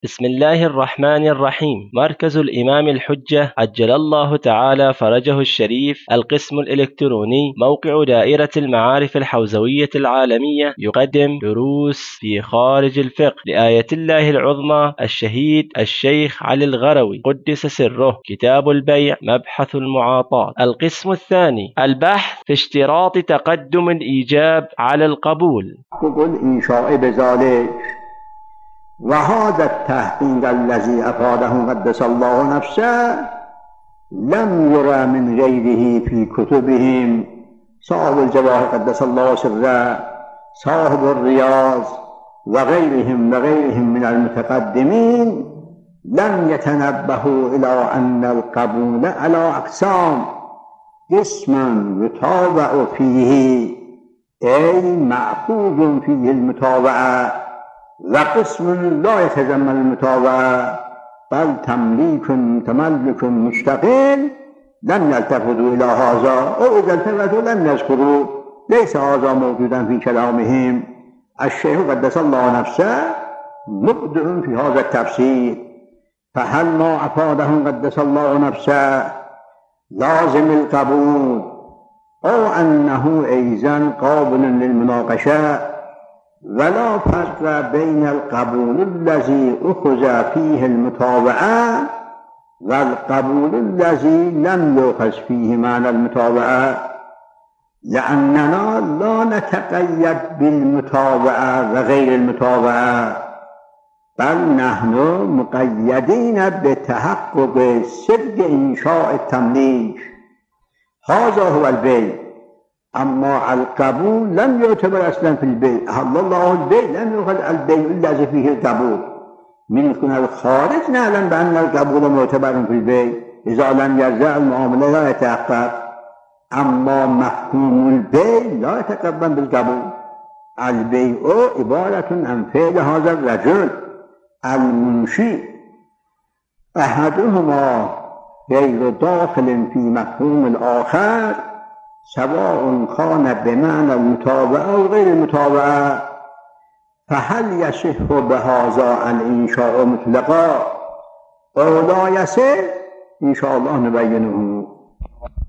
بسم الله الرحمن الرحيم. مركز الإمام الحجة عجل الله تعالى فرجه الشريف، القسم الإلكتروني، موقع دائرة المعارف الحوزوية العالمية، يقدم دروس في خارج الفقه لآية الله العظمى الشهيد الشيخ علي الغروي قدس سره، كتاب البيع، مبحث المعاطاة. القسم الثاني، البحث في اشتراط تقدم الإيجاب على القبول. تقول إن شاء بذلك. وهذا التحقيق الذي أفاده قدس الله نفسه لم يرى من غيره في كتبهم. صاحب الجواهر قدس الله سره، صاحب الرياض وغيرهم من المتقدمين لم يتنبهوا إلى أن القبول على أقسام: قسم يتابع فيه أي مأخوذ فيه المتابعة، وقسم لا يتضمن المتابعة بل تملك مستقل. لم يلتفتوا إلى هذا، أو إذا التفتوا لم يذكروا، ليس هذا موجودا في كلامهم. الشيخ قدس الله نفسه مبدع في هذا التفسير، فهل ما أفاده قدس الله نفسه لازم القبول أو أنه أيضا قابل للمناقشة؟ ولا فرق بين القبول الذي أخذ فيه المتابعة والقبول الذي لم يؤخذ فيه معنى المتابعة، لأننا لا نتقيد بالمتابعة وغير المتابعة، بل نحن مقيدين بتحقق صدق إنشاء التمليك. هذا هو البيع. أما القبول لم يعتبر أصلا في البيع. أحل الله البيع، لم يؤخذ البيع الذي فيه القبول. من الخارج نعلم بأن القبول معتبر في البيع، إذا لم يرجع المعاملة لا يتحقق. أما مفهوم البيع لا يتقبل بالقبول. البيع عبارة عن فعل هذا الرجل المنشئ، أحدهما غير داخل في مفهوم الآخر، سواء كان بمعنى المتابعة أو غير المتابعة. فهل يصح بهذا الإنشاء مطلقا أو لا يصح؟ إن شاء الله نبينه.